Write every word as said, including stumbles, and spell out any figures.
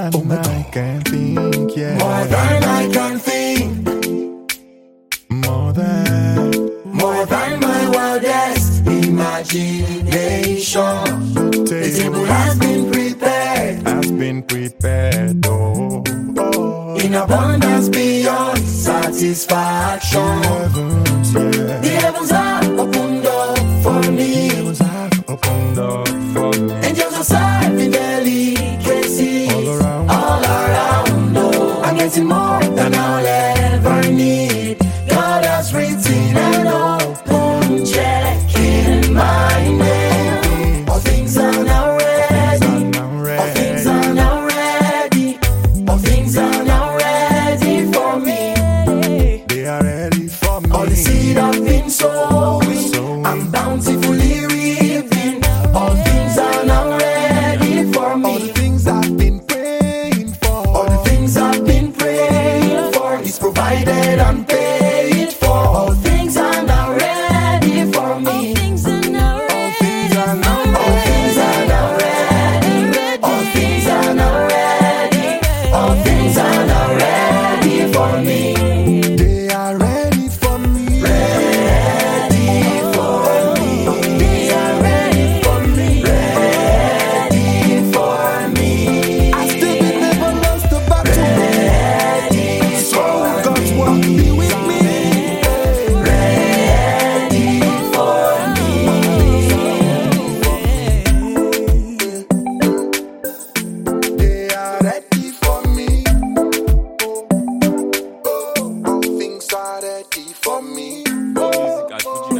than oh I can think, yeah. More than I can think. More than, more than my wildest imagination. The table has been prepared, has been prepared, oh, oh. In abundance beyond satisfaction. The heavens, yeah. The heavens are opened up for me. The heavens have opened up for me. Angels are serving delicacies all around, all around. Oh, I'm getting more than I'll ever need. God has written an open check in my name. All things are now ready. All things are now ready. All things are now ready for me. They are ready for me. All the seed I've been sowing, I'm bountifully reaping. All things are now ready for me. All the things I've been praying for, all the things I've been praying for, is provided and paid for. All things are now ready for me. All things are now ready. All things are now ready. All things are now ready. All things are now ready for me. they are ready for me. Ready for me. They are ready for me. Ready for me. I still been never lost the battle. Ready So God's word be with me. Ready for me. They are ready for me. Oh, all things are ready for me. More music at Fuji